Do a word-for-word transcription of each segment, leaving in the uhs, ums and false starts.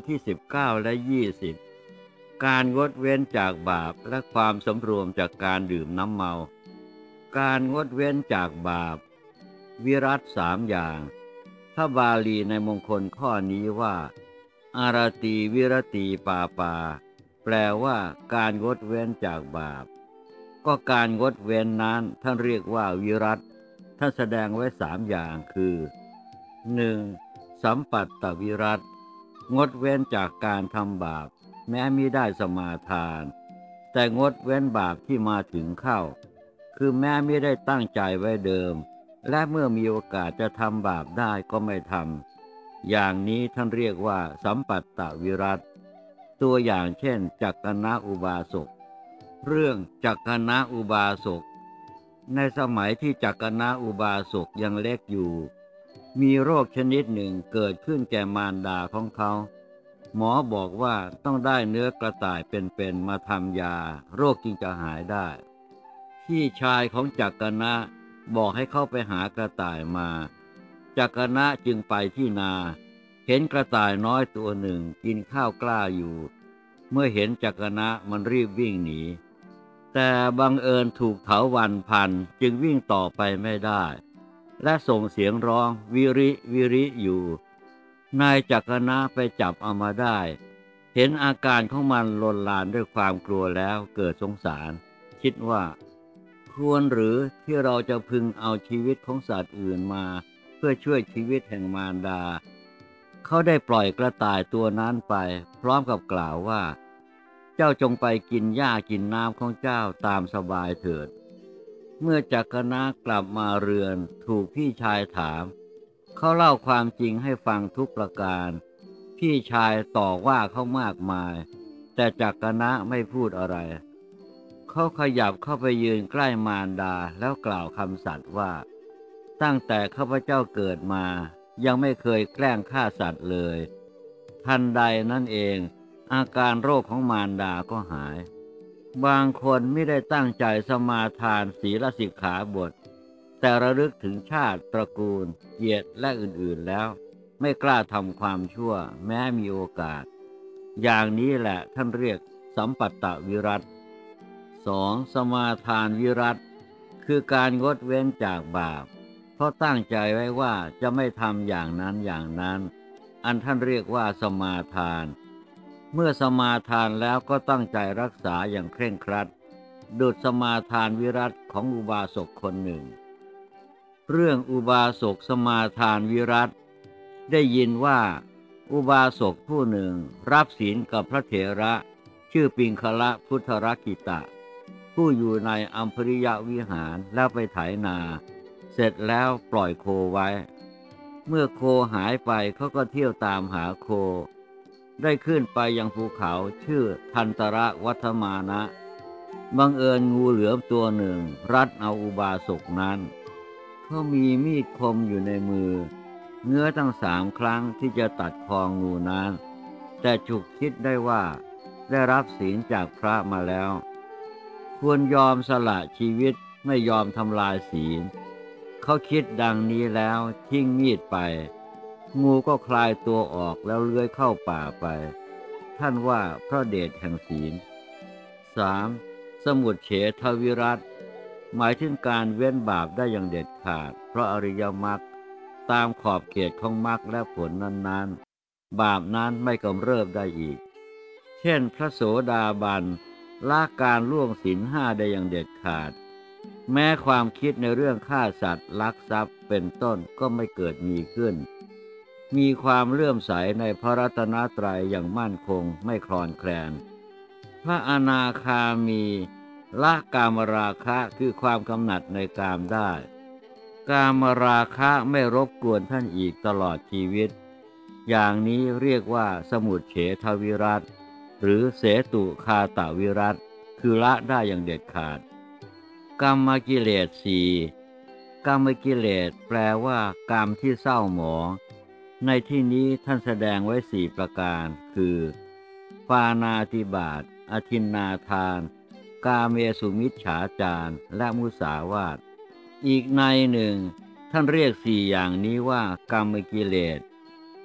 ที่สิบเก้าและยี่สิบการงดเว้นจากบาปและความสำรวมจากการดื่มน้ำเมาการงดเว้นจากบาปวิรัติสามอย่างถ้าบาลีในมงคลข้อนี้ว่าอารตีวิรติปาปาแปลว่าการงดเว้นจากบาปก็การงดเว้นนั้นท่านเรียกว่าวิรัติท่านแสดงไว้สามอย่างคือ หนึ่ง. สัมปัตตวิรัติงดเว้นจากการทำบาปแม้มิได้สมาทานแต่งดเว้นบาปที่มาถึงเข้าคือแม้มิได้ตั้งใจไว้เดิมและเมื่อมีโอกาสจะทำบาปได้ก็ไม่ทำอย่างนี้ท่านเรียกว่าสัมปัตตวิรัติตัวอย่างเช่นจักกนะอุบาสกเรื่องจักกนะอุบาสกในสมัยที่จักกนะอุบาสกยังเล็กอยู่มีโรคชนิดหนึ่งเกิดขึ้นแก่มารดาของเขาหมอบอกว่าต้องได้เนื้อกระต่ายเป็นๆมาทำยาโรคจึงจะหายได้พี่ชายของจักกนะบอกให้เข้าไปหากระต่ายมาจักกนะจึงไปที่นาเห็นกระต่ายน้อยตัวหนึ่งกินข้าวกล้าอยู่เมื่อเห็นจักกนะมันรีบวิ่งหนีแต่บังเอิญถูกเถาวัลย์พันจึงวิ่งต่อไปไม่ได้และส่งเสียงร้องวิริวิริอยู่นายจักรนะไปจับเอามาได้เห็นอาการของมันลนลานด้วยความกลัวแล้วเกิดสงสารคิดว่าควรหรือที่เราจะพึงเอาชีวิตของสัตว์อื่นมาเพื่อช่วยชีวิตแห่งมารดาเขาได้ปล่อยกระต่ายตัวนั้นไปพร้อมกับกล่าวว่าเจ้าจงไปกินหญ้ากินน้ำของเจ้าตามสบายเถิดเมื่อจักรนะกลับมาเรือนถูกพี่ชายถามเขาเล่าความจริงให้ฟังทุกประการพี่ชายต่อว่าเขามากมายแต่จักรนะไม่พูดอะไรเขาขยับเข้าไปยืนใกล้มารดาแล้วกล่าวคำสัตย์ว่าตั้งแต่ข้าพเจ้าเกิดมายังไม่เคยแกล้งฆ่าสัตว์เลยทันใดนั่นเองอาการโรคของมารดาก็หายบางคนไม่ได้ตั้งใจสมาทานศีลสิกขาบทแต่ระลึกถึงชาติตระกูลเกียรติและอื่นๆแล้วไม่กล้าทำความชั่วแม้มีโอกาสอย่างนี้แหละท่านเรียกสัมปัตตวิรัติ สอง. สมาทานวิรัติคือการงดเว้นจากบาปเพราะตั้งใจไว้ว่าจะไม่ทำอย่างนั้นอย่างนั้นอันท่านเรียกว่าสมาทานเมื่อสมาทานแล้วก็ตั้งใจรักษาอย่างเคร่งครัดดุจสมาทานวิรัติของอุบาสกคนหนึ่งเรื่องอุบาสกสมาทานวิรัติได้ยินว่าอุบาสกผู้หนึ่งรับศีลกับพระเถระชื่อปิงคละพุทธรักขิตะผู้อยู่ในอัมพริยวิหารแล้วไปไถนาเสร็จแล้วปล่อยโคไว้เมื่อโคหายไปเขาก็เที่ยวตามหาโคได้ขึ้นไปยังภูเขาชื่อทันตระวัฏมานะบังเอิญงูเหลือมตัวหนึ่งรัดเอาอุบาสกนั้นเขามีมีดคมอยู่ในมือเงื้อตั้งสามครั้งที่จะตัดคองูนั้นแต่ฉุกคิดได้ว่าได้รับศีลจากพระมาแล้วควรยอมสละชีวิตไม่ยอมทำลายศีลเขาคิดดังนี้แล้วทิ้งมีดไปงูก็คลายตัวออกแล้วเลื้อยเข้าป่าไปท่านว่าเพราะเดชแห่งศีล สาม. สมุจเฉทวิรัติหมายถึงการเว้นบาปได้อย่างเด็ดขาดเพราะอริยมรรคตามขอบเขตของมรรคและผลนั้นๆบาปนั้นไม่กำเริบได้อีกเช่นพระโสดาบันละการล่วงศีลห้าได้อย่างเด็ดขาดแม้ความคิดในเรื่องฆ่าสัตว์ลักทรัพย์เป็นต้นก็ไม่เกิดมีขึ้นมีความเลื่อมใสในพระรัตนตรัยอย่างมั่นคงไม่คลอนแคลนพระอนาคามีละกามราคะคือความกำหนัดในกามได้กามราคะไม่รบกวนท่านอีกตลอดชีวิตอย่างนี้เรียกว่าสมุจเฉทวิรัติหรือเสตุคาตวิรัติคือละได้อย่างเด็ดขาดกรรมกิเลสสี่กรรมกิเลสแปลว่ากรรมที่เศร้าหมองในที่นี้ท่านแสดงไว้สี่ประการคือปาณาติบาตอทินนาทานกาเมสุมิจฉาจารและมุสาวาทอีกในหนึ่งท่านเรียกสี่อย่างนี้ว่ากรรมกิเลสเพ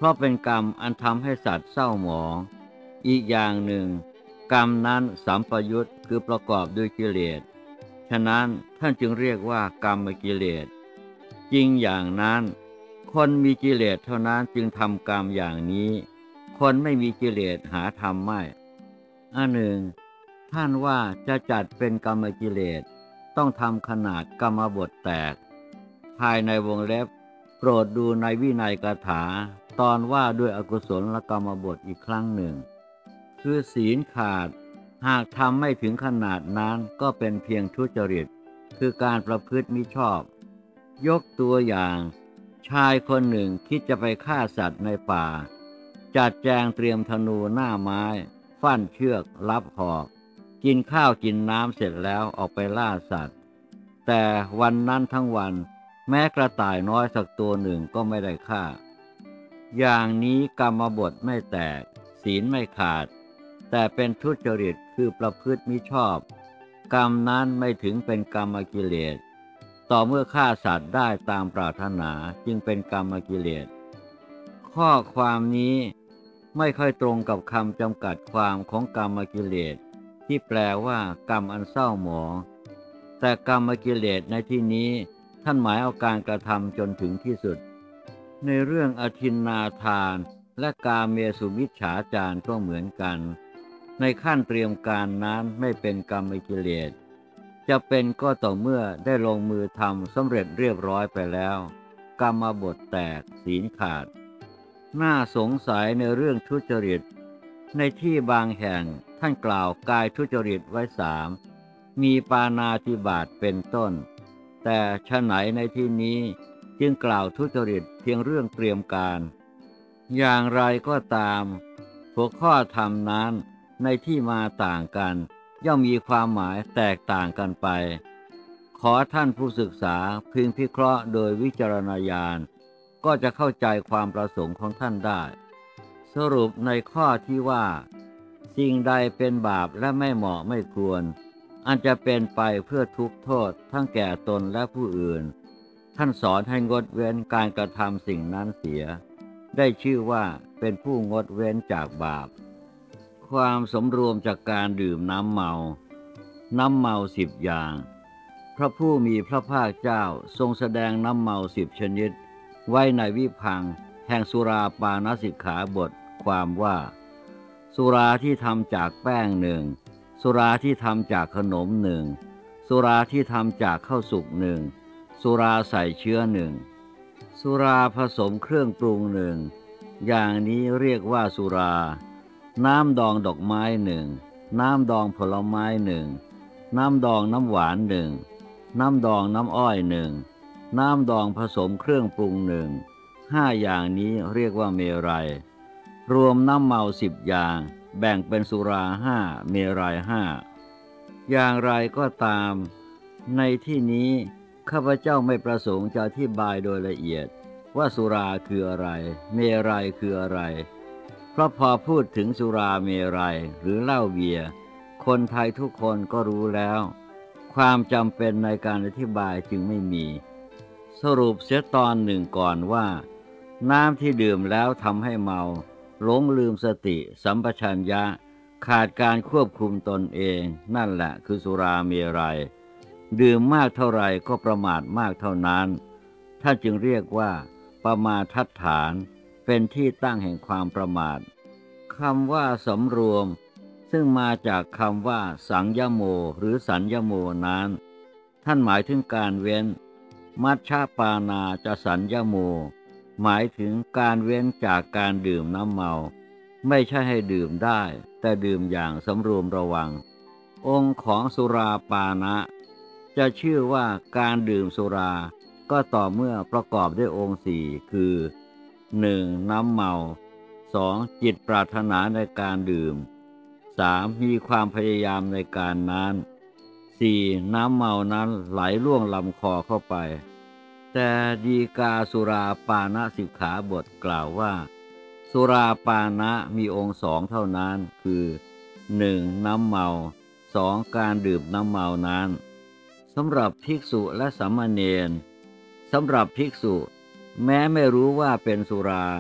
ราะเป็นกรรมอันทำให้สัตว์เศร้าหมองอีกอย่างหนึ่งกรรมนั้นสัมปยุตคือประกอบด้วยกิเลสฉะนั้นท่านจึงเรียกว่ากรรมกิเลสจริงอย่างนั้นคนมีกิเลสเท่านั้นจึงทำกรรมอย่างนี้คนไม่มีกิเลสหาทำไม่อันหนึ่งท่านว่าจะจัดเป็นกรรมกิเลสต้องทำขนาดกรรมบทแตกภายในวงเล็บโปรดดูในวินัยกถาตอนว่าด้วยอกุศลกรรมบทอีกครั้งหนึ่งคือศีลขาดหากทำไม่ถึงขนาดนั้นก็เป็นเพียงทุจริตคือการประพฤติมิชอบยกตัวอย่างชายคนหนึ่งคิดจะไปฆ่าสัตว์ในป่าจัดแจงเตรียมธนูหน้าไม้ฟั่นเชือกลับหอกกินข้าวกินน้ำเสร็จแล้วออกไปล่าสัตว์แต่วันนั้นทั้งวันแม้กระต่ายน้อยสักตัวหนึ่งก็ไม่ได้ฆ่าอย่างนี้กรรมบทไม่แตกศีลไม่ขาดแต่เป็นทุจริตคือประพฤติมิชอบกรรมนั้นไม่ถึงเป็นกรรมกิเลสต่อเมื่อฆ่าสัตว์ได้ตามปรารถนาจึงเป็นกรรมกิเลสข้อความนี้ไม่ค่อยตรงกับคำจำกัดความของกรรมกิเลสที่แปลว่ากรรมอันเศร้าหมองแต่กรรมกิเลสในที่นี้ท่านหมายเอาการกระทำจนถึงที่สุดในเรื่องอทินนาทานและกาเมสุมิจฉาจารก็เหมือนกันในขั้นเตรียมการนั้นไม่เป็นกรรมกิเลสจะเป็นก็ต่อเมื่อได้ลงมือทำสำเร็จเรียบร้อยไปแล้วกรรมบทแตกศีลขาดน่าสงสัยในเรื่องทุจริตในที่บางแห่งท่านกล่าวกายทุจริตไว้สามมีปาณาติบาตเป็นต้นแต่ฉะไหนในที่นี้จึงกล่าวทุจริตเพียงเรื่องเตรียมการอย่างไรก็ตามหัวข้อธรรมนั้นในที่มาต่างกันย่อมมีความหมายแตกต่างกันไปขอท่านผู้ศึกษาพึงพิเคราะห์โดยวิจารณญาณก็จะเข้าใจความประสงค์ของท่านได้สรุปในข้อที่ว่าสิ่งใดเป็นบาปและไม่เหมาะไม่ควรอันจะเป็นไปเพื่อทุกข์โทษทั้งแก่ตนและผู้อื่นท่านสอนให้งดเว้นการกระทำสิ่งนั้นเสียได้ชื่อว่าเป็นผู้งดเว้นจากบาปความสำรวมจากการดื่มน้ำเมาน้ำเมาสิบอย่างพระผู้มีพระภาคเจ้าทรงแสดงน้ำเมาสิบชนิดไว้ในวิพังค์แห่งสุราปานสิกขาบทความว่าสุราที่ทำจากแป้งหนึ่งสุราที่ทำจากขนมหนึ่งสุราที่ทำจากข้าวสุกหนึ่งสุราใส่เชื้อหนึ่งสุราผสมเครื่องปรุงหนึ่งอย่างนี้เรียกว่าสุราน้ำดองดอกไม้หนึ่งน้ำดองผลไม้หนึ่งน้ำดองน้ำหวานหนึ่งน้ำดองน้ำอ้อยหนึ่งน้ำดองผสมเครื่องปรุงหนึ่งห้าอย่างนี้เรียกว่าเมรัยรวมน้ำเมาสิบอย่างแบ่งเป็นสุราห้าเมรัยห้าอย่างไรก็ตามในที่นี้ข้าพเจ้าไม่ประสงค์จะอธิบายโดยละเอียดว่าสุราคืออะไรเมรัยคืออะไรเพราะพอพูดถึงสุราเมรัยหรือเหล้าเบียร์คนไทยทุกคนก็รู้แล้วความจำเป็นในการอธิบายจึงไม่มีสรุปเสียตอนหนึ่งก่อนว่าน้ำที่ดื่มแล้วทำให้เมาหลงลืมสติสัมปชัญญะขาดการควบคุมตนเองนั่นแหละคือสุราเมรัยดื่มมากเท่าไรก็ประมาทมากเท่านั้นท่านจึงเรียกว่าปมาทัฏฐานเป็นที่ตั้งแห่งความประมาทคำว่าสำรวมซึ่งมาจากคำว่าสังยโมหรือสัญญโมนั้นท่านหมายถึงการเว้นมัชฌปานาจะสัญญโมหมายถึงการเว้นจากการดื่มน้ำเมาไม่ใช่ให้ดื่มได้แต่ดื่มอย่างสำรวมระวังองค์ของสุราปานะจะชื่อว่าการดื่มสุราก็ต่อเมื่อประกอบด้วยองค์สี่คือหนึ่งน้ำเมาสองจิตปรารถนาในการดื่มสามมีความพยายามในการนั้นสี่น้ำเมานั้นไหลล่วงลำคอเข้าไปแต่ฎีกาสุราปานะสิกขาบทกล่าวว่าสุราปานะมีองค์สองเท่านั้นคือหนึ่งน้ำเมาสองการดื่มน้ำเมานั้นสำหรับภิกษุและสามเณรสำหรับภิกษุแม้ไม่รู้ว่าเป็นสุรา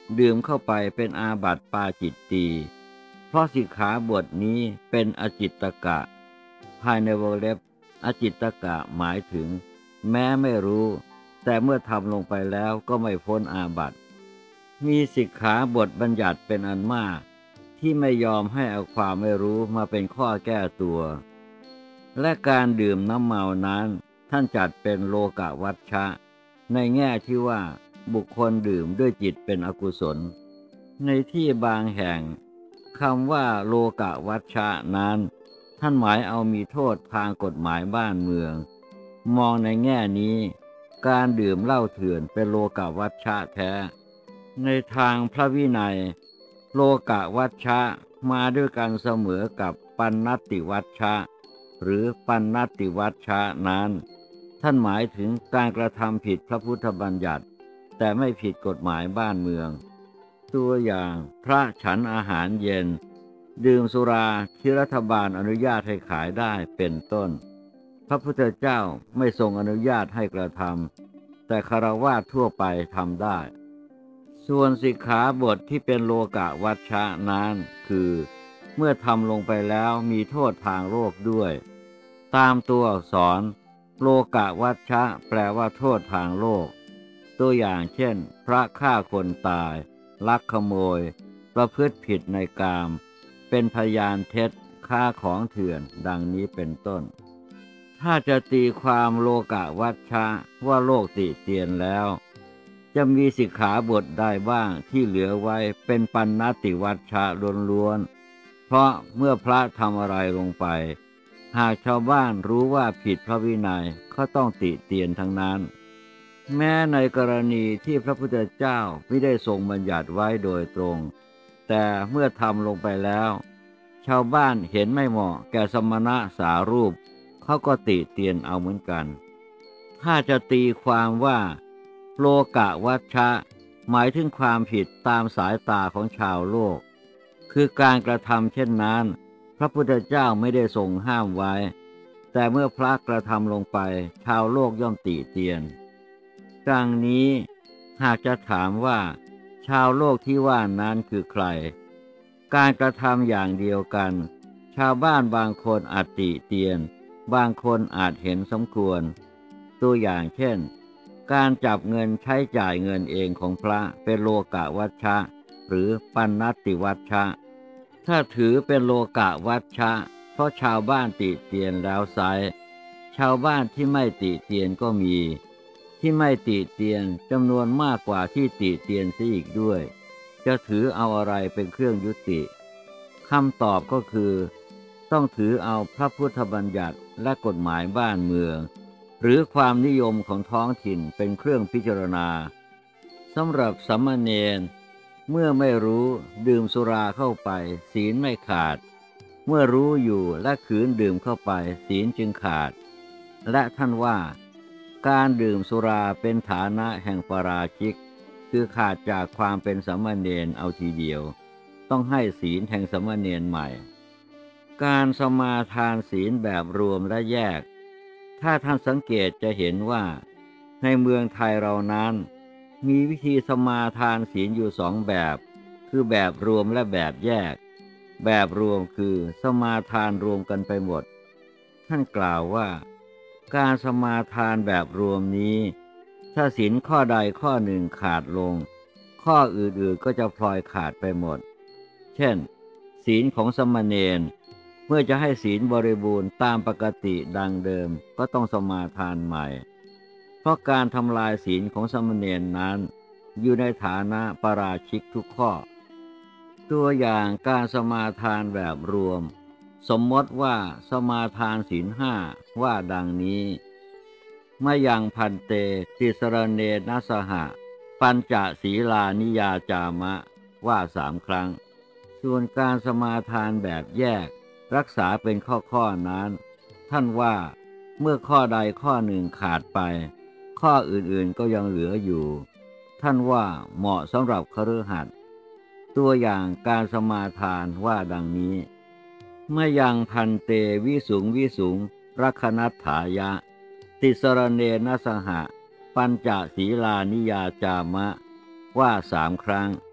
ดื่มเข้าไปเป็นอาบัติปาจิตตีเพราะสิกขาบทนี้เป็นอจิตตกะภายในวงเล็บอจิตตกะหมายถึงแม้ไม่รู้แต่เมื่อทำลงไปแล้วก็ไม่พ้นอาบัติมีสิกขาบทบัญญัติเป็นอันมากที่ไม่ยอมให้เอาความไม่รู้มาเป็นข้อแก้ตัวและการดื่มน้ำเมานั้นท่านจัดเป็นโลกวัชชะในแง่ที่ว่าบุคคลดื่มด้วยจิตเป็นอกุศลในที่บางแห่งคำว่าโลกวัชชะนั้นท่านหมายเอามีโทษทางกฎหมายบ้านเมืองมองในแง่นี้การดื่มเหล้าเถื่อนเป็นโลกวัชชะแท้ในทางพระวินัยโลกวัชชะมาด้วยกันเสมอกับปัณณติวัชชะหรือปัณณติวัชชะนั้นท่านหมายถึงการกระทำผิดพระพุทธบัญญัติแต่ไม่ผิดกฎหมายบ้านเมืองตัวอย่างพระฉันอาหารเย็นดื่มสุราที่รัฐบาลอนุญาตให้ขายได้เป็นต้นพระพุทธเจ้าไม่ทรงอนุญาตให้กระทำแต่ฆราวาสทั่วไปทำได้ส่วนสิกขาบทที่เป็นโลกวัชชะนั้นคือเมื่อทำลงไปแล้วมีโทษทางโลกด้วยตามตัวอักษรโลกวัชชะแปลว่าโทษทางโลกตัวอย่างเช่นพระฆ่าคนตายลักขโมยประพฤติผิดในกามเป็นพยานเท็จฆ่าของเถื่อนดังนี้เป็นต้นถ้าจะตีความโลกวัชชะว่าโลกติเตียนแล้วจะมีสิกขาบทใดบ้างที่เหลือไว้เป็นปัณณติวัชชะล้วนๆเพราะเมื่อพระทำอะไรลงไปหากชาวบ้านรู้ว่าผิดพระวินัยก็ต้องติเตียนทั้งนั้นแม้ในกรณีที่พระพุทธเจ้าไม่ได้ทรงบัญญัติไว้โดยตรงแต่เมื่อทำลงไปแล้วชาวบ้านเห็นไม่เหมาะแก่สมณะสารูปเขาก็ติเตียนเอาเหมือนกันถ้าจะตีความว่าโลกวัชชะหมายถึงความผิดตามสายตาของชาวโลกคือการกระทำเช่นนั้นพระพุทธเจ้าไม่ได้ทรงห้ามไว้แต่เมื่อพระกระทำลงไปชาวโลกย่อมติเตียนดังนี้หากจะถามว่าชาวโลกที่ว่านั้นคือใครการกระทำอย่างเดียวกันชาวบ้านบางคนอาจติเตียนบางคนอาจเห็นสมควรตัวอย่างเช่นการจับเงินใช้จ่ายเงินเองของพระเป็นโลกวัชชะหรือปัณณติวัชชะถ้าถือเป็นโลกวัชชะเพราะชาวบ้านติเตียนแล้วไซร้ชาวบ้านที่ไม่ติเตียนก็มีที่ไม่ติเตียนจำนวนมากกว่าที่ติเตียนเสียอีกด้วยจะถือเอาอะไรเป็นเครื่องยุติคำตอบก็คือต้องถือเอาพระพุทธบัญญัติและกฎหมายบ้านเมืองหรือความนิยมของท้องถิ่นเป็นเครื่องพิจารณาสำหรับสามเณรเมื่อไม่รู้ดื่มสุราเข้าไปศีลไม่ขาดเมื่อรู้อยู่และขืนดื่มเข้าไปศีลจึงขาดและท่านว่าการดื่มสุราเป็นฐานะแห่งปาราชิกคือขาดจากความเป็นสามเณรเอาทีเดียวต้องให้ศีลแห่งสามเณรใหม่การสมาทานศีลแบบรวมและแยกถ้าท่านสังเกตจะเห็นว่าในเมืองไทยเรานั้นมีวิธีสมาทานศีลอยู่สองแบบคือแบบรวมและแบบแยกแบบรวมคือสมาทานรวมกันไปหมดท่านกล่าวว่าการสมาทานแบบรวมนี้ถ้าศีลข้อใดข้อหนึ่งขาดลงข้ออื่นๆก็จะพลอยขาดไปหมดเช่นศีลของสมณเณรเมื่อจะให้ศีลบริบูรณ์ตามปกติดังเดิมก็ต้องสมาทานใหม่เพราะการทำลายศีลของสมณเณรนั้นอยู่ในฐานะปาราชิกทุกข้อตัวอย่างการสมาทานแบบรวมสมมติว่าสมาทานศีลห้าว่าดังนี้มะยังพันเตติสรเนนะสหะปัญจศีลานิยาจามะว่าสามครั้งส่วนการสมาทานแบบแยกรักษาเป็นข้อๆนั้นท่านว่าเมื่อข้อใดข้อหนึ่งขาดไปข้ออื่นๆก็ยังเหลืออยู่ท่านว่าเหมาะสำหรับคฤหัสถ์ตัวอย่างการสมาทานว่าดังนี้เมื่อยังพันเตวิสุงวิสุงรัคนัตถายะติสรเนนะสหะปัญจศีลานิยาจามะว่าสามครั้ง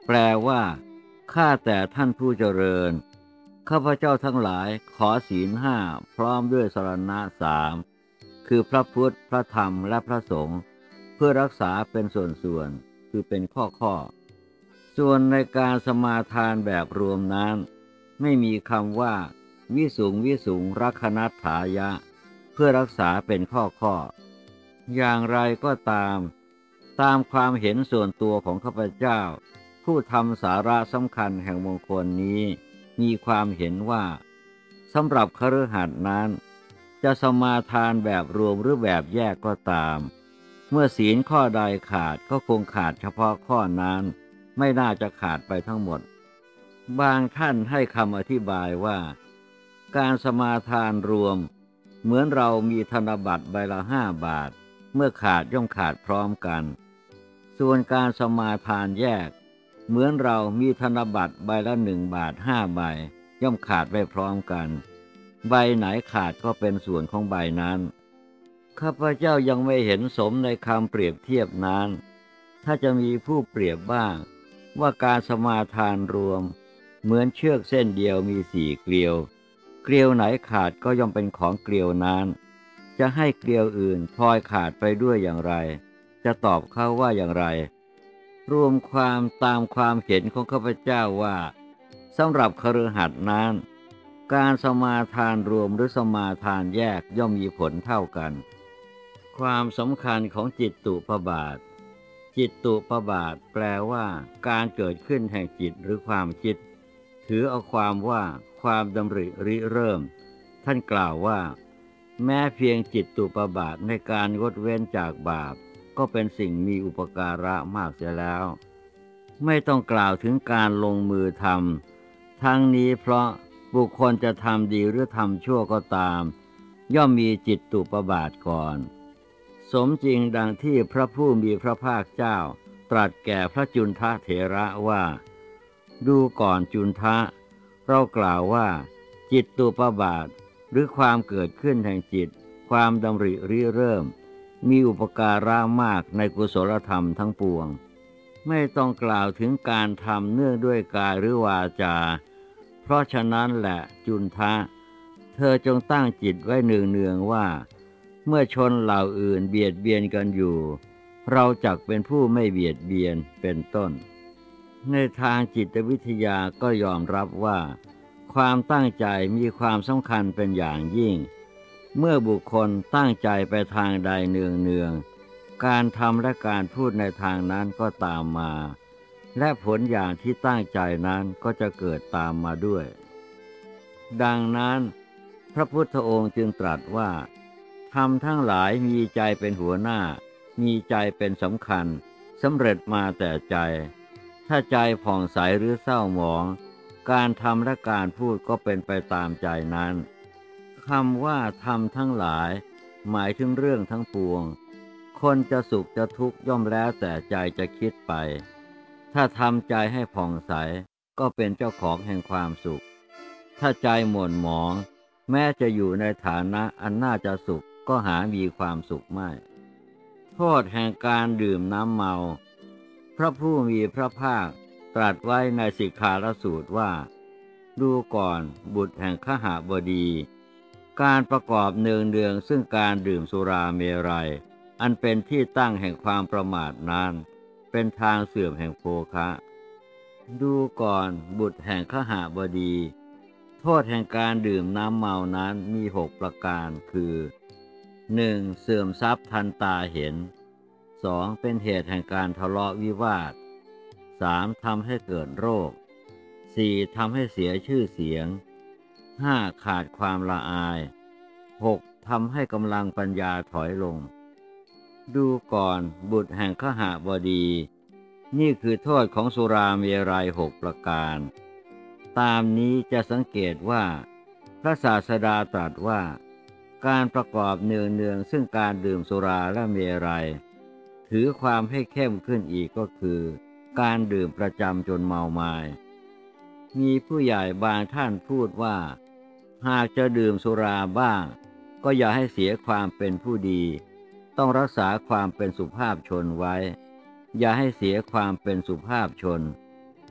แปลว่าข้าแต่ท่านผู้เจริญข้าพเจ้าทั้งหลายขอศีลห้าพร้อมด้วยสรณะสามคือพระพุทธพระธรรมและพระสงฆ์เพื่อรักษาเป็นส่วนๆคือเป็นข้อข้อส่วนในการสมาทานแบบรวมนั้นไม่มีคำว่าวิสุงวิสุงรักขณัฏฐายะเพื่อรักษาเป็นข้อข้ออย่างไรก็ตามตามความเห็นส่วนตัวของข้าพเจ้าผู้ทำสาระสำคัญแห่งมงคลนี้มีความเห็นว่าสำหรับคฤหัสถ์นั้นจะสมาทานแบบรวมหรือแบบแยกก็ตามเมื่อศีลข้อใดขาดก็คงขาดเฉพาะข้อนั้นไม่น่าจะขาดไปทั้งหมดบางท่านให้คำอธิบายว่าการสมาทานรวมเหมือนเรามีธนบัตรใบละห้าบาทเมื่อขาดย่อมขาดพร้อมกันส่วนการสมาทานแยกเหมือนเรามีธนบัตรใบละหนึ่งบาทห้าใบย่อมขาดไปพร้อมกันใบไหนขาดก็เป็นส่วนของใบนั้นข้าพเจ้ายังไม่เห็นสมในคำเปรียบเทียบนั้นถ้าจะมีผู้เปรียบบ้างว่าการสมาทานรวมเหมือนเชือกเส้นเดียวมีสี่เกลียวเกลียวไหนขาดก็ย่อมเป็นของเกลียวนั้นจะให้เกลียวอื่นพลอยขาดไปด้วยอย่างไรจะตอบเขาว่าอย่างไรรวมความตามความเห็นของข้าพเจ้าว่าสำหรับคฤหัสถ์นั้นการสมาทานรวมหรือสมาทานแยกย่อมมีผลเท่ากันความสำคัญของจิตตุปบาทจิตตุปบาทแปลว่าการเกิดขึ้นแห่งจิตหรือความคิดถือเอาความว่าความดำริริเริ่มท่านกล่าวว่าแม้เพียงจิตตุปบาทในการงดเว้นจากบาปก็เป็นสิ่งมีอุปการะมากเสียแล้วไม่ต้องกล่าวถึงการลงมือทำทั้งนี้เพราะบุคคลจะทำดีหรือทำชั่วก็ตามย่อมมีจิตตุปบาทก่อนสมจริงดังที่พระผู้มีพระภาคเจ้าตรัสแก่พระจุนทเถระว่าดูก่อนจุนทะเรากล่าวว่าจิตตุปบาทหรือความเกิดขึ้นแห่งจิตความดำริริเริ่มมีอุปการะมากในกุศลธรรมทั้งปวงไม่ต้องกล่าวถึงการทำเนื่องด้วยกายหรือวาจาเพราะฉะนั้นแหละจุนทะเธอจงตั้งจิตไว้เนืองๆว่าเมื่อชนเหล่าอื่นเบียดเบียนกันอยู่เราจักเป็นผู้ไม่เบียดเบียนเป็นต้นในทางจิตวิทยาก็ยอมรับว่าความตั้งใจมีความสำคัญเป็นอย่างยิ่งเมื่อบุคคลตั้งใจไปทางใดเนืองๆการทำและการพูดในทางนั้นก็ตามมาและผลอย่างที่ตั้งใจนั้นก็จะเกิดตามมาด้วยดังนั้นพระพุทธองค์จึงตรัสว่าธรรมทั้งหลายมีใจเป็นหัวหน้ามีใจเป็นสำคัญสำเร็จมาแต่ใจถ้าใจผ่องใสหรือเศร้าหมองการทำและการพูดก็เป็นไปตามใจนั้นคำว่าธรรมทั้งหลายหมายถึงเรื่องทั้งปวงคนจะสุขจะทุกข์ย่อมแล้วแต่ใจจะคิดไปถ้าทำใจให้ผ่องใสก็เป็นเจ้าของแห่งความสุขถ้าใจหม่นหมองแม้จะอยู่ในฐานะอันน่าจะสุขก็หามีความสุขไม่โทษแห่งการดื่มน้ำเมาพระผู้มีพระภาคตรัสไว้ในสิกขาลสูตรว่าดูก่อนบุตรแห่งขหบดีการประกอบเนืองเนืองซึ่งการดื่มสุราเมรัยอันเป็นที่ตั้งแห่งความประมาทนั้นเป็นทางเสื่อมแห่งโภคะดูก่อนบุตรแห่งขหบดีโทษแห่งการดื่มน้ำเมานั้นมีหกประการคือ หนึ่ง. เสื่อมทรัพย์ทันตาเห็น สอง. เป็นเหตุแห่งการทะเลาะวิวาท สาม. ทำให้เกิดโรค สี่. ทำให้เสียชื่อเสียง ห้า. ขาดความละอาย หก. ทำให้กำลังปัญญาถอยลงดูก่อนบุตรแห่งขหบดีนี่คือโทษของสุราเมรัยหกประการตามนี้จะสังเกตว่าพระศาสดาตรัสว่าการประกอบเนืองเนืองซึ่งการดื่มสุราและเมรัยถือความให้เข้มขึ้นอีกก็คือการดื่มประจำจนเมามายมีผู้ใหญ่บางท่านพูดว่าหากจะดื่มสุราบ้างก็อย่าให้เสียความเป็นผู้ดีต้องรักษาความเป็นสุภาพชนไว้อย่าให้เสียความเป็นสุภาพชน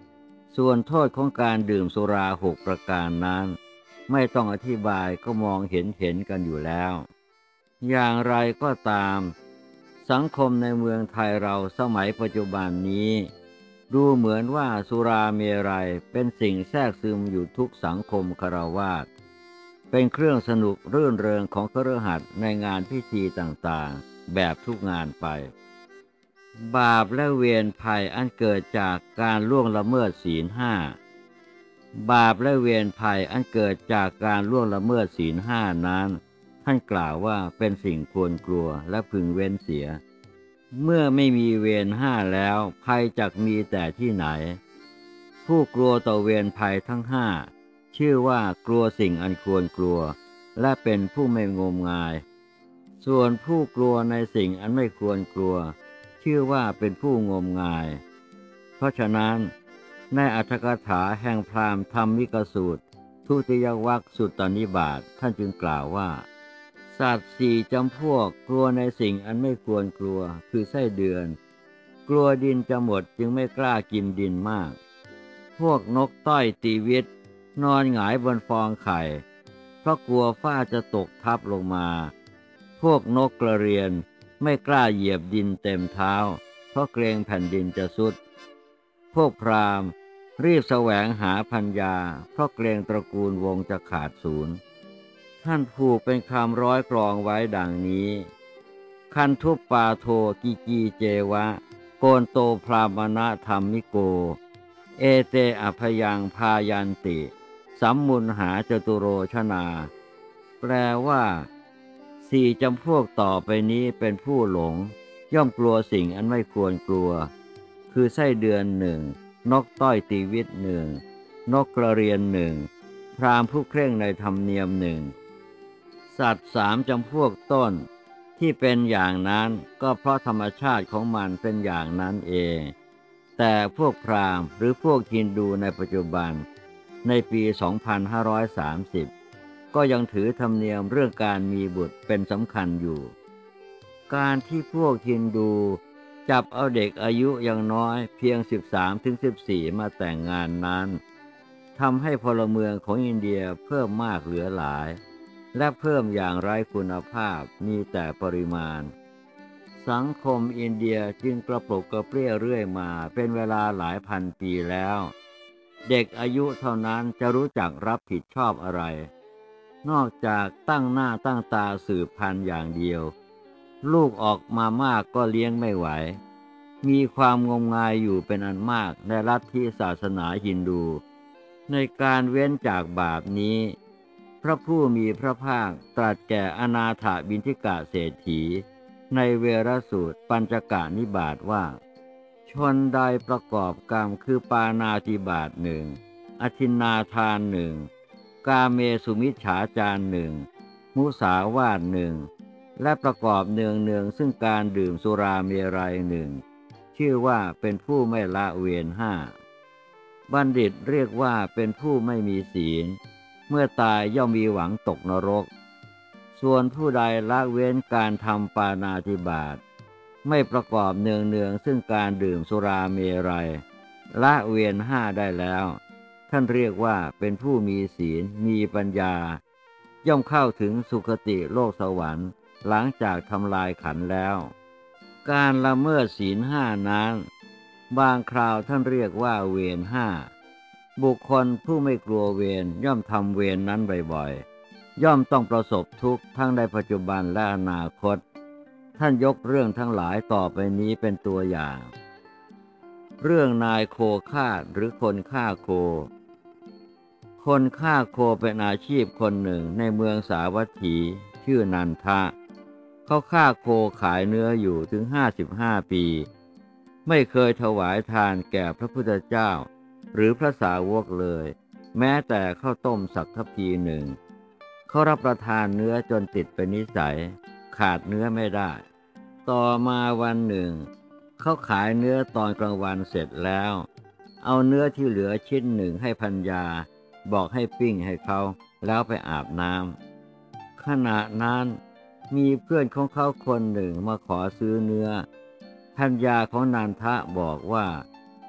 ส่วนโทษของการดื่มสุราหกประการนั้นไม่ต้องอธิบายก็มองเห็นเห็นกันอยู่แล้วอย่างไรก็ตามสังคมในเมืองไทยเราสมัยปัจจุบันนี้ดูเหมือนว่าสุราเมรัยเป็นสิ่งแทรกซึมอยู่ทุกสังคมฆราวาสเป็นเครื่องสนุกรื่นเริงของคฤหัสถ์ในงานพิธีต่างๆแบบทุกงานไปบาปและเวรภัยอันเกิดจากการล่วงละเมิดศีลห้าบาปและเวรภัยอันเกิดจากการล่วงละเมิดศีลห้านั้นท่านกล่าวว่าเป็นสิ่งควรกลัวและพึงเว้นเสียเมื่อไม่มีเวรห้าแล้วภัยจักมีแต่ที่ไหนผู้กลัวต่อเวรภัยทั้งห้าชื่อว่ากลัวสิ่งอันควรกลัวและเป็นผู้ไม่งมงายส่วนผู้กลัวในสิ่งอันไม่ควรกลัวชื่อว่าเป็นผู้งมงายเพราะฉะนั้นในอรรถกถาแห่งพราหมณ์ธรรมิกสูตรทุติยวรรคสุตตนิบาตท่านจึงกล่าวว่าสัตว์สี่จำพวกกลัวในสิ่งอันไม่ควรกลัวคือไส้เดือนกลัวดินจะหมดจึงไม่กล้ากินดินมากพวกนกต้อยตีวิตนอนหงายบนฟองไข่เพราะกลัวฝ้าจะตกทับลงมาพวกนกกระเรียนไม่กล้าเหยียบดินเต็มเท้าเพราะเกรงแผ่นดินจะทรุดพวกพราหมณ์รีบแสวงหาพัญญาเพราะเกรงตระกูลวงจะขาดสูญท่านผูกเป็นคำร้อยกรองไว้ดังนี้คันทุปปาโทกิกีเจวะโกนโตพรามณธรรมิโกเอเตอภยังพายันติสัมมุนหาจตุโรชนาแปลว่าสี่จำพวกต่อไปนี้เป็นผู้หลงย่อมกลัวสิ่งอันไม่ควรกลัวคือไส้เดือนหนึ่งนกต้อยตีวิตหนึ่งนกกระเรียนหนึ่งพราหมณ์ผู้เคร่งในธรรมเนียมหนึ่งสัตว์สามจำพวกต้นที่เป็นอย่างนั้นก็เพราะธรรมชาติของมันเป็นอย่างนั้นเองแต่พวกพราหมณ์หรือพวกฮินดูในปัจจุบันในปี สองพันห้าร้อยสามสิบ ก็ยังถือธรรมเนียมเรื่องการมีบุตรเป็นสำคัญอยู่การที่พวกฮินดูจับเอาเด็กอายุยังน้อยเพียง สิบสามถึงสิบสี่ มาแต่งงานนั้นทำให้พลเมืองของอินเดียเพิ่มมากเหลือหลายและเพิ่มอย่างไร้คุณภาพมีแต่ปริมาณสังคมอินเดียจึงกระปรกกระเปรี้ยเรื่อยมาเป็นเวลาหลายพันปีแล้วเด็กอายุเท่านั้นจะรู้จักรับผิดชอบอะไรนอกจากตั้งหน้าตั้งตาสืบพันธุ์อย่างเดียวลูกออกมามากก็เลี้ยงไม่ไหวมีความงมงายอยู่เป็นอันมากในลัทธิศาสนาฮินดูในการเว้นจากบาปนี้พระผู้มีพระภาคตรัสแก่อนาถบิณฑิกะเศรษฐีในเวรสูตรปัญจกนิบาตว่าชนใดประกอบกรรมคือปาณาติบาตหนึ่งอทินนาทานหนึ่งกาเมสุมิจฉาจารหนึ่งมุสาวาทหนึ่งและประกอบเนืองเนืองซึ่งการดื่มสุราเมรัยหนึ่งชื่อว่าเป็นผู้ไม่ละเว้นห้าบัณฑิตเรียกว่าเป็นผู้ไม่มีศีลเมื่อตายย่อมมีหวังตกนรกส่วนผู้ใดละเว้นการทำปาณาติบาตไม่ประกอบเนืองเนืองซึ่งการดื่มสุราเมรัยละเว้นห้าได้แล้วท่านเรียกว่าเป็นผู้มีศีลมีปัญญาย่อมเข้าถึงสุคติโลกสวรรค์หลังจากทำลายขันธ์แล้วการละเมิดศีลห้านั้นบางคราวท่านเรียกว่าเวรห้าบุคคลผู้ไม่กลัวเวรย่อมทำเวรนั้นบ่อยๆย่อมต้องประสบทุกข์ทั้งในปัจจุบันและอนาคตท่านยกเรื่องทั้งหลายต่อไปนี้เป็นตัวอย่างเรื่องนายโคฆ่าหรือคนฆ่าโคคนฆ่าโคเป็นอาชีพคนหนึ่งในเมืองสาวัตถีชื่อนันทะเขาฆ่าโคขายเนื้ออยู่ถึงห้าสิบห้าปีไม่เคยถวายทานแก่พระพุทธเจ้าหรือพระสาวกเลยแม้แต่ข้าวต้มสักทัพพีหนึ่งเขารับประทานเนื้อจนติดเป็นนิสัยขาดเนื้อไม่ได้ต่อมาวันหนึ่งเขาขายเนื้อตอนกลางวันเสร็จแล้วเอาเนื้อที่เหลือชิ้นหนึ่งให้ภรรยาบอกให้ปิ้งให้เขาแล้วไปอาบน้ำขณะนั้นมีเพื่อนของเขาคนหนึ่งมาขอซื้อเนื้อภรรยาของนันทะบอกว่า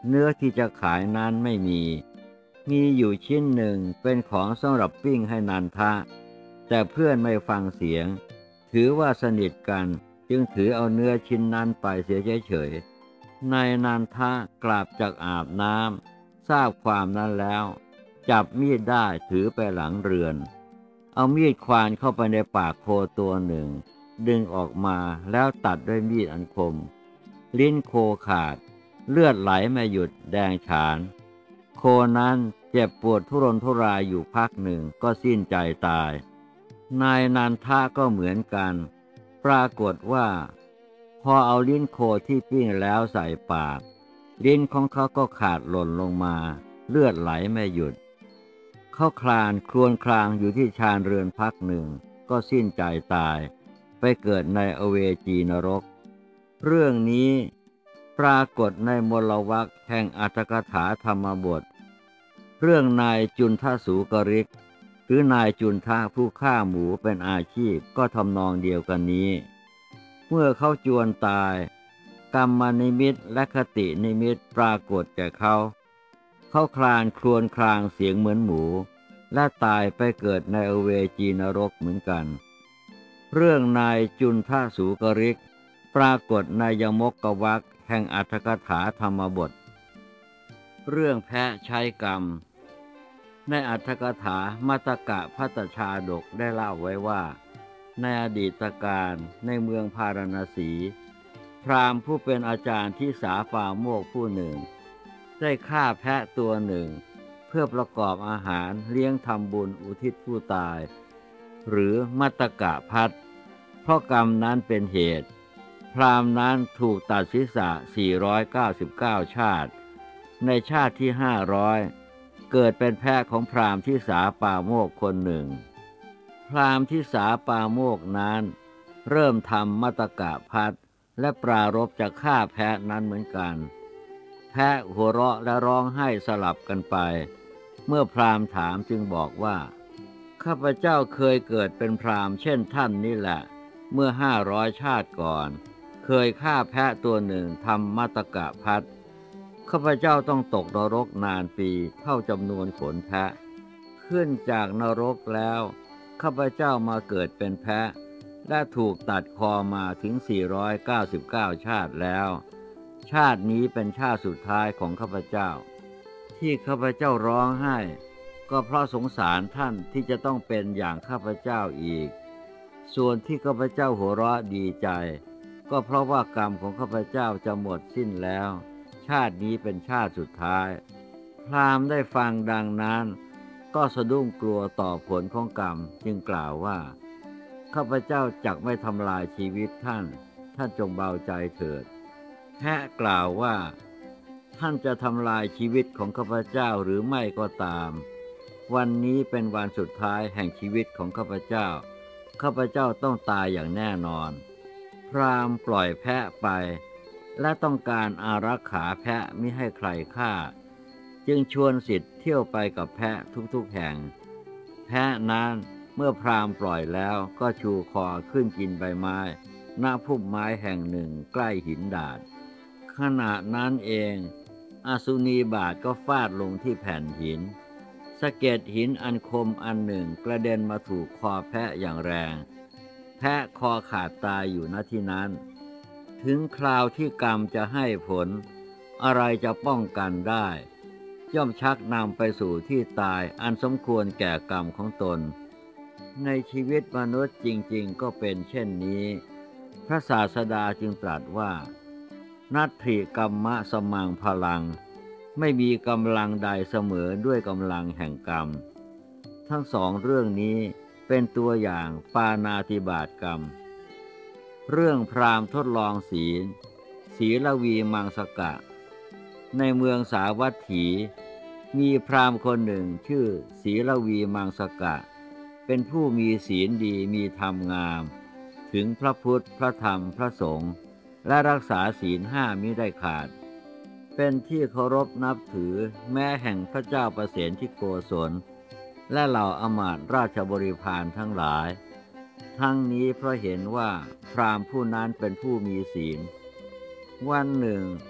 เนื้อที่จะขายนั้นไม่มีมีอยู่ชิ้นหนึ่งเป็นของสำหรับปิ้งให้นันทะแต่เพื่อนไม่ฟังเสียงถือว่าสนิทกันจึงถือเอาเนื้อชิ้นนั้นไปเสียเฉยๆนายนันทะกลับจากอาบน้ำทราบความนั้นแล้วจับมีดได้ถือไปหลังเรือนเอามีดควานเข้าไปในปากโคตัวหนึ่งดึงออกมาแล้วตัดด้วยมีดอันคมลิ้นโคขาดเลือดไหลไม่หยุดแดงฉานโคนั้นเจ็บปวดทุรนทุรายอยู่พักหนึ่งก็สิ้นใจตายนายนันทะก็เหมือนกันปรากฏว่าพอเอาลิ้นโคที่ปิ้งแล้วใส่ปากลิ้นของเขาก็ขาดหล่นลงมาเลือดไหลไม่หยุดเขาคลานครวญครางอยู่ที่ชานเรือนพักหนึ่งก็สิ้นใจตายไปเกิดในอเวจีนรกเรื่องนี้ปรากฏในมลวรรคแห่งอรรถกถาธรรมบทเรื่องนายจุนทสูกริกหรือนายจุนทะผู้ฆ่าหมูเป็นอาชีพก็ทำนองเดียวกันนี้เมื่อเขาจวนตายกรรมนิมิตและคตินิมิตปรากฏแก่เขาเขาคลานครวญครางเสียงเหมือนหมูและตายไปเกิดในอเวจีนรกเหมือนกันเรื่องนายจุนทสูกริกปรากฏในยมกวรรคแห่งอรรถกถาธรรมบทเรื่องแพะใช้กรรมในอรรถกถามัตตกะภัตตชาดกได้เล่าไว้ว่าในอดีตการในเมืองพาราณสีพราหมณ์ผู้เป็นอาจารย์ที่สาปาโมกข์ผู้หนึ่งได้ฆ่าแพะตัวหนึ่งเพื่อประกอบอาหารเลี้ยงทำบุญอุทิศผู้ตายหรือมัตตกะภัตเพราะกรรมนั้นเป็นเหตุพราหมณ์นั้นถูกตัดศีรษะสี่ร้อยเก้าสิบเก้าชาติในชาติที่ห้าร้อยเกิดเป็นแพะของพราหมณ์ที่สาปาโมกข์คนหนึ่งพราหมณ์ที่สาปาโมกข์นั้นเริ่มทำมัตตกะภัตและปรารภจะฆ่าแพะนั้นเหมือนกันแพะหัวเราะและร้องไห้สลับกันไปเมื่อพราหมณ์ถามจึงบอกว่าข้าพเจ้าเคยเกิดเป็นพราหมณ์เช่นท่านนี่แหละเมื่อห้าร้อยชาติก่อนเคยฆ่าแพะตัวหนึ่งทำมัตตกะภัตข้าพเจ้าต้องตกนรกนานปีเท่าจำนวนขนแพะขึ้นจากนรกแล้วข้าพเจ้ามาเกิดเป็นแพะและถูกตัดคอมาถึงสี่ร้อยเก้าสิบเก้าชาติแล้วชาตินี้เป็นชาติสุดท้ายของข้าพเจ้าที่ข้าพเจ้าร้องไห้ก็เพราะสงสารท่านที่จะต้องเป็นอย่างข้าพเจ้าอีกส่วนที่ข้าพเจ้าหัวเราะดีใจก็เพราะว่ากรรมของข้าพเจ้าจะหมดสิ้นแล้วชาตินี้เป็นชาติสุดท้ายพราหมณ์ได้ฟังดังนั้นก็สะดุ้งกลัวต่อผลของกรรมจึงกล่าวว่าข้าพเจ้าจักไม่ทำลายชีวิตท่านท่านจงเบาใจเถิดแพะกล่าวว่าท่านจะทำลายชีวิตของข้าพเจ้าหรือไม่ก็ตามวันนี้เป็นวันสุดท้ายแห่งชีวิตของข้าพเจ้าข้าพเจ้าต้องตายอย่างแน่นอนพราหมณ์ปล่อยแพะไปและต้องการอารักขาแพะมิให้ใครฆ่าจึงชวนศิษย์เที่ยวไปกับแพะทุกๆแห่งแพะนั้นเมื่อพราหมณ์ปล่อยแล้วก็ชูคอขึ้นกินใบไม้ณพุ่มไม้แห่งหนึ่งใกล้หินดาดขณะนั้นเองอสุนีบาทก็ฟาดลงที่แผ่นหินสะเก็ดหินอันคมอันหนึ่งกระเด็นมาถูกคอแพะอย่างแรงแพะคอขาดตายอยู่ณที่นั้นถึงคราวที่กรรมจะให้ผลอะไรจะป้องกันได้ย่อมชักนำไปสู่ที่ตายอันสมควรแก่กรรมของตนในชีวิตมนุษย์จริงๆก็เป็นเช่นนี้พระศาสดาจึงตรัสว่านัตถิกัมมะสมังพลังไม่มีกำลังใดเสมอด้วยกำลังแห่งกรรมทั้งสองเรื่องนี้เป็นตัวอย่างปาณาติบาตกรรมเรื่องพราหมณ์ทดลองศีลศีลวีมังสกะในเมืองสาวัตถีมีพราหมณ์คนหนึ่งชื่อศีลวีมังสกะเป็นผู้มีศีลดีมีธรรมงามถึงพระพุทธพระธรรมพระสงฆ์และรักษาศีลห้ามิได้ขาดเป็นที่เคารพนับถือแม้แห่งพระเจ้าประเสนที่โกศลและเหล่าอมาตย์ราชบริพารทั้งหลายทั้งนี้เพราะเห็นว่าพราหมณ์ผู้นั้นเป็นผู้มีศีลวันหนึ่งพ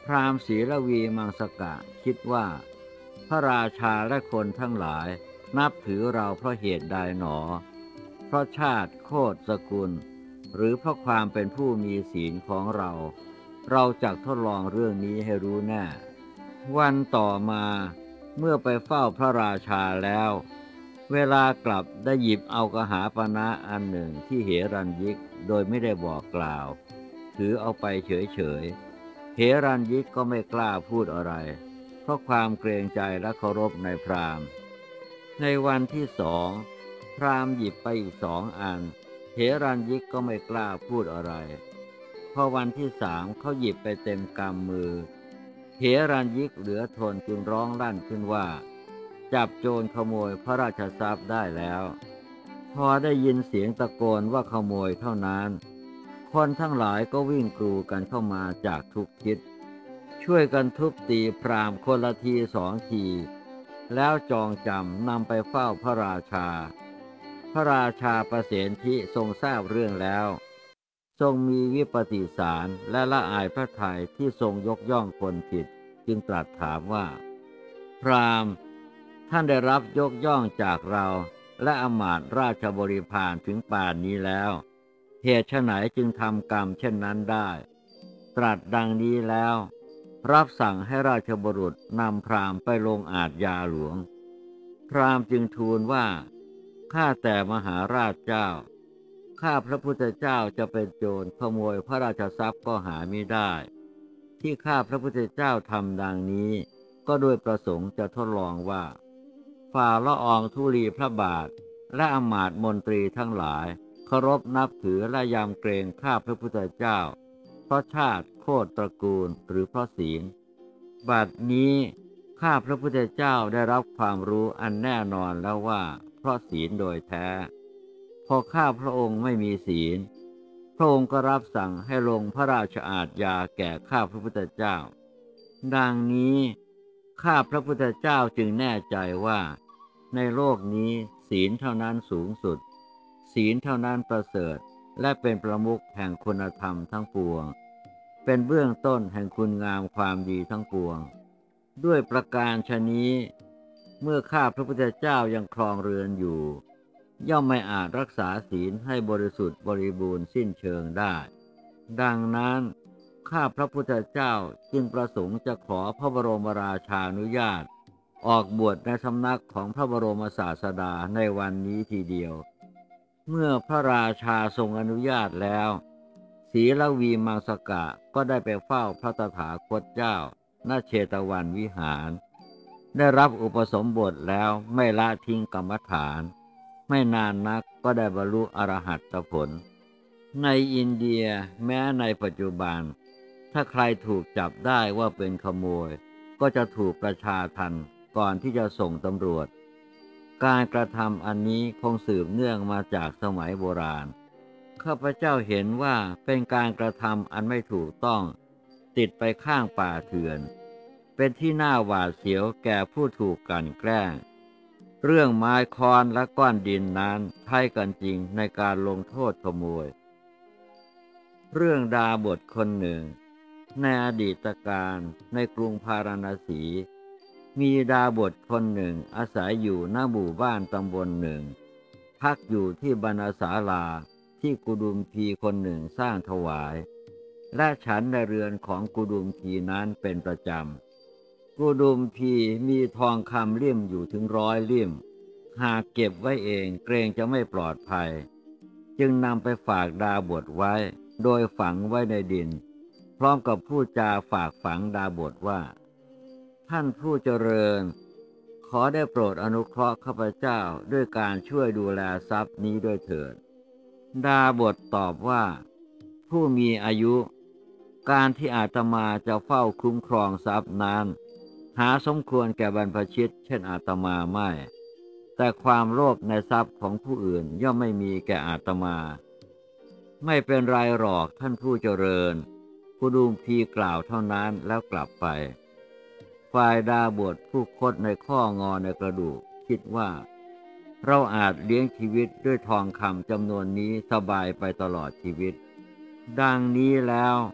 ราหมณ์ศีลวีมังสกะคิดว่าพระราชาและคนทั้งหลายนับถือเราเพราะเหตุใดหนอเพราะชาติโคตรสกุลหรือเพราะความเป็นผู้มีศีลของเราเราจักทดลองเรื่องนี้ให้รู้แน่วันต่อมาเมื่อไปเฝ้าพระราชาแล้วเวลากลับได้หยิบเอากหาปณะอันหนึ่งที่เหรัญญิกโดยไม่ได้บอกกล่าวถือเอาไปเฉยๆเหรัญญิกก็ไม่กล้าพูดอะไรเพราะความเกรงใจและเคารพในพราหมณ์ในวันที่สองพราหมณ์หยิบไปอีกสองอันเหรัญญิกก็ไม่กล้าพูดอะไรพอวันที่สามเขาหยิบไปเต็มกำมือเหรัญญิกเหลือทนจึงร้องลั่นขึ้นว่าจับโจรขโมยพระราชทรัพย์ได้แล้วพอได้ยินเสียงตะโกนว่าขโมยเท่านั้นคนทั้งหลายก็วิ่งกรูกันเข้ามาจากทุกทิศช่วยกันทุบตีพราหมณ์คนละทีสองทีแล้วจองจำนำไปเฝ้าพระราชาพระราชาประเสนทิทรงทราบเรื่องแล้วทรงมีวิปฏิสารและละอายพระทัยที่ทรงยกย่องคนผิดจึงตรัสถามว่าพราหมณ์ท่านได้รับยกย่องจากเราและอำมาตย์ราชบริพารถึงป่านนี้แล้วเหตุไฉนจึงทำกรรมเช่นนั้นได้ตรัสดังนี้แล้วรับสั่งให้ราชบุรุษนำพราหมณ์ไปลงอาทยาหลวงพราหมณ์จึงทูลว่าข้าแต่มหาราชเจ้าข้าพระพุทธเจ้าจะเป็นโจรขโมยพระราชทรัพย์ก็หาไม่ได้ที่ข้าพระพุทธเจ้าทำดังนี้ก็ด้วยประสงค์จะทดลองว่าฝ่าละอองธุลีพระบาทและอำมาตย์มนตรีทั้งหลายเคารพนับถือและยำเกรงข้าพระพุทธเจ้าเพราะชาติโคตรตระกูลหรือเพราะศีลบัดนี้ข้าพระพุทธเจ้าได้รับความรู้อันแน่นอนแล้วว่าเพราะศีลโดยแท้พอข้าพระองค์ไม่มีศีลพระองค์ก็รับสั่งให้ลงพระราชอาทยาแก่ข้าพระพุทธเจ้าดังนี้ข้าพระพุทธเจ้าจึงแน่ใจว่าในโลกนี้ศีลเท่านั้นสูงสุดศีลเท่านั้นประเสริฐและเป็นประมุขแห่งคุณธรรมทั้งปวงเป็นเบื้องต้นแห่งคุณงามความดีทั้งปวงด้วยประการฉะนี้เมื่อข้าพระพุทธเจ้ายังครองเรือนอยู่ย่อมไม่อาจรักษาศีลให้บริสุทธิ์บริบูรณ์สิ้นเชิงได้ดังนั้นข้าพระพุทธเจ้าจึงประสงค์จะขอพระบรมราชานุญาตออกบวชในสำนักของพระบรมศาสดาในวันนี้ทีเดียวเมื่อพระราชาทรงอนุญาตแล้วศีลวีมังสกะก็ได้ไปเฝ้าพระตถาคตเจ้าณเชตวันวิหารได้รับอุปสมบทแล้วไม่ละทิ้งกรรมฐานไม่นานนักก็ได้บรรลุอรหัตผลในอินเดียแม้ในปัจจุบันถ้าใครถูกจับได้ว่าเป็นขโมยก็จะถูกประชาทัณฑ์ก่อนที่จะส่งตำรวจการกระทำอันนี้คงสืบเนื่องมาจากสมัยโบราณข้าพเจ้าเห็นว่าเป็นการกระทำอันไม่ถูกต้องติดไปข้างป่าเถื่อนเป็นที่น่าหวาดเสียวแก่ผู้ถูกกลั่นแกล้งเรื่องไม้ค้อนและก้อนดินนั้นใช้กันจริงในการลงโทษขโมยเรื่องดาบทคนหนึ่งในอดีตการในกรุงพาราณสีมีดาบทคนหนึ่งอาศัยอยู่ณหมู่บ้านตำบลหนึ่งพักอยู่ที่บรรณศาลาที่กุดุมพีคนหนึ่งสร้างถวายและฉันในเรือนของกุดุมพีนั้นเป็นประจำกุดุมพีมีทองคำเลี่ยมอยู่ถึงร้อยเลี่ยมหากเก็บไว้เองเกรงจะไม่ปลอดภัยจึงนำไปฝากดาบทไว้โดยฝังไว้ในดินพร้อมกับพูดจาฝากฝังดาบทว่าท่านผู้เจริญขอได้โปรดอนุเคราะห์ข้าพเจ้าด้วยการช่วยดูแลทรัพย์นี้ด้วยเถิดดาบทตอบว่าผู้มีอายุการที่อาตมาจะเฝ้าคุ้มครองทรัพย์นั้นหาสมควรแก่บรรพชิตเช่นอาตมาไม่แต่ความโลภในทรัพย์ของผู้อื่นย่อมไม่มีแก่อาตมาไม่เป็นไรหรอกท่านผู้เจริญกุดุมพีกล่าวเท่านั้นแล้วกลับไปฝ่ายดาบทผู้คดในข้องอในกระดูกคิดว่าเราอาจเลี้ยงชีวิตด้วยทองคำจำนวนนี้สบายไปตลอดชีวิตดังนี้แล้ว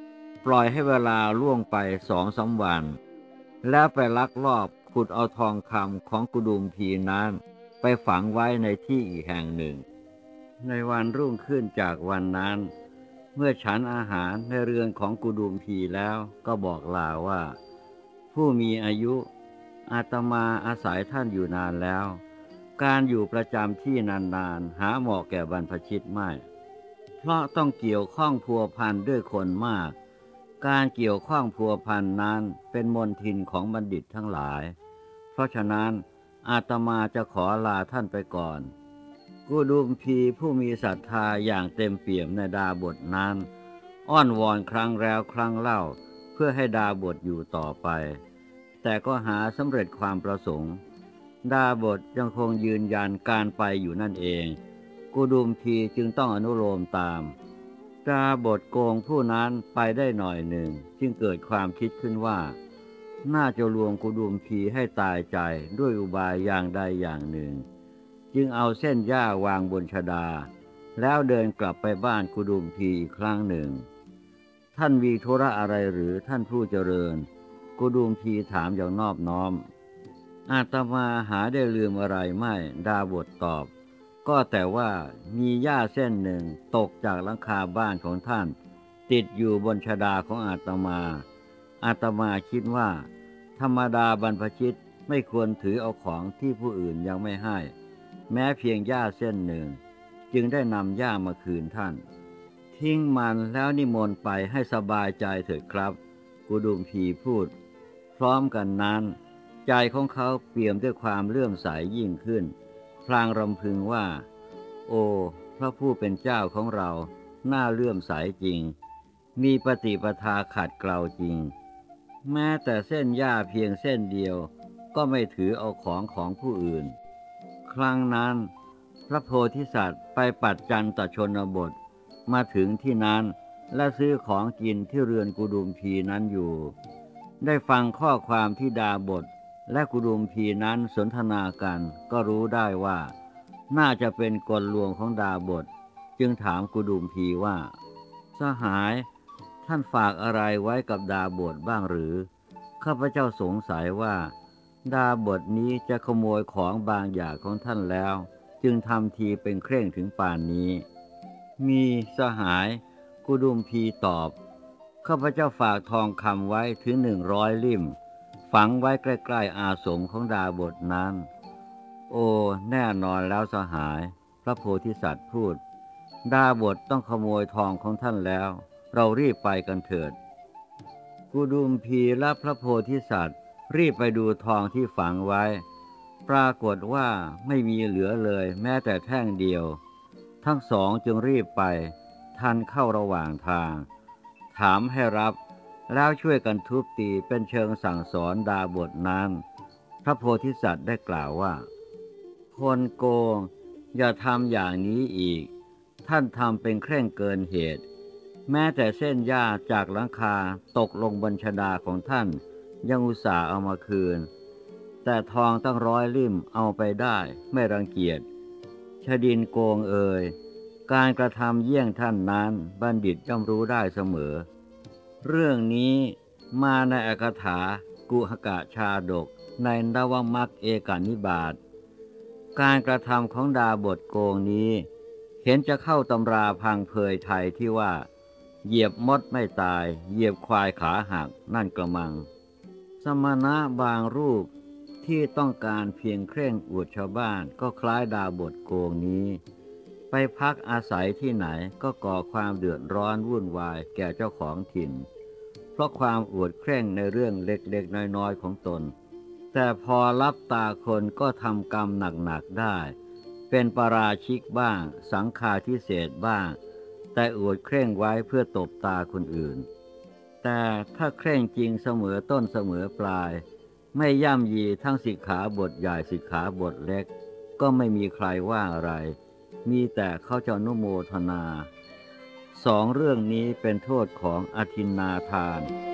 ปล่อยให้เวลาล่วงไปสองสามวันแล้วไปลักลอบขุดเอาทองคำของกุดุมพีนั้นไปฝังไว้ในที่อีกแห่งหนึ่งในวันรุ่งขึ้นจากวันนั้นเมื่อฉันอาหารในเรือนของกุดุมพีแล้วก็บอกลาว่าผู้มีอายุอาตมาอาศัยท่านอยู่นานแล้วการอยู่ประจำที่นานๆหาเหมาะแก่บรรพชิตไม่เพราะต้องเกี่ยวข้องพัวพันด้วยคนมากการเกี่ยวข้องพัวพันนั้นเป็นมนทินของบัณฑิตทั้งหลายเพราะฉะนั้นอาตมาจะขอลาท่านไปก่อนกุดุมพีผู้มีศรัทธาอย่างเต็มเปี่ยมในดาบทนั้นอ้อนวอนครั้งแล้วครั้งเล่าเพื่อให้ดาบทอยู่ต่อไปแต่ก็หาสำเร็จความประสงค์ดาบทยังคงยืนยันการไปอยู่นั่นเองกุดุมพีจึงต้องอนุโลมตามดาบทโกงผู้นั้นไปได้หน่อยหนึ่งจึงเกิดความคิดขึ้นว่าน่าจะลวงกุดุมพีให้ตายใจด้วยอุบายอย่างใดอย่างหนึ่งจึงเอาเส้นหญ้าวางบนชฎาแล้วเดินกลับไปบ้านกุดุมพีอีกครั้งหนึ่งท่านมีธุระอะไรหรือท่านผู้เจริญกุดุมพีถามอย่างนอบน้อมอาตมาหาได้ลืมอะไรไม่ดาบทตอบก็แต่ว่ามีหญ้าเส้นหนึ่งตกจากหลังคาบ้านของท่านติดอยู่บนชฎาของอาตมาอาตมาคิดว่าธรรมดาบรรพชิตไม่ควรถือเอาของที่ผู้อื่นยังไม่ให้แม้เพียงหญ้าเส้นหนึ่งจึงได้นำหญ้ามาคืนท่านทิ้งมันแล้วนิมนต์ไปให้สบายใจเถิดครับกุดุมพีพูดพร้อมกันนั้นใจของเขาเปี่ยมด้วยความเลื่อมใสยิ่งขึ้นพลางรำพึงว่าโอ้พระผู้เป็นเจ้าของเราน่าเลื่อมใสจริงมีปฏิปทาขัดเกลาจริงแม้แต่เส้นหญ้าเพียงเส้นเดียวก็ไม่ถือเอาของของผู้อื่นครั้งนั้นพระโพธิสัตว์ไปปัจจันตชนบทมาถึงที่นั้นและซื้อของกินที่เรือนกุดุมพีนั้นอยู่ได้ฟังข้อความที่ดาบทและกุดุมพีนั้นสนทนากันก็รู้ได้ว่าน่าจะเป็นกลลวงของดาบทจึงถามกุดุมพีว่าสหายท่านฝากอะไรไว้กับดาบทบ้างหรือข้าพเจ้าสงสัยว่าดาบทนี้จะขโมยของบางอย่างของท่านแล้วจึงทำทีเป็นเคร่งถึงป่านนี้มีสหายกุดุมพีตอบข้าพเจ้าฝากทองคำไว้ถึงหนึ่งร้อยลิ่มฝังไว้ใกล้ๆอาสมของดาบทนั้นโอ้แน่นอนแล้วสหายพระโพธิสัตว์พูดดาบทต้องขโมยทองของท่านแล้วเรารีบไปกันเถิดกุดุมพีและพระโพธิสัตว์รีบไปดูทองที่ฝังไว้ปรากฏว่าไม่มีเหลือเลยแม้แต่แท่งเดียวทั้งสองจึงรีบไปทันเข้าระหว่างทางถามให้รับแล้วช่วยกันทุบตีเป็นเชิงสั่งสอนดาบทนั้นพระโพธิสัตว์ได้กล่าวว่าคนโกงอย่าทำอย่างนี้อีกท่านทำเป็นเคร่งเกินเหตุแม้แต่เส้นหญ้าจากหลังคาตกลงบนชฎาของท่านยังอุตส่าห์เอามาคืนแต่ทองตั้งร้อยลิ่มเอาไปได้ไม่รังเกียจชดินโกงเอ่ยการกระทำเยี่ยงท่านนั้นบัณฑิตย่อมรู้ได้เสมอเรื่องนี้มาในอักขถากุหกะชาดกในนวมรรคเอกนิบาตการกระทำของดาบทโกงนี้เห็นจะเข้าตำราพังเพยไทยที่ว่าเหยียบมดไม่ตายเหยียบควายขาหักนั่นกระมังสมณะบางรูปที่ต้องการเพียงเคร่งอวดชาวบ้านก็คล้ายดาบทโกงนี้ไปพักอาศัยที่ไหนก็ก่อความเดือดร้อนวุ่นวายแก่เจ้าของถิ่นเพราะความอวดเคร่งในเรื่องเล็กๆน้อยๆของตนแต่พอรับตาคนก็ทำกรรมหนักๆได้เป็นปาราชิกบ้างสังฆาทิเศษบ้างแต่อวดเคร่งไว้เพื่อตบตาคนอื่นแต่ถ้าเคร่งจริงเสมอต้นเสมอปลายไม่ย่ำยีทั้งสิกขาบทใหญ่สิกขาบทเล็กก็ไม่มีใครว่าอะไรมีแต่เขาจะอนุโมทนาสองเรื่องนี้เป็นโทษของอทินนาทาน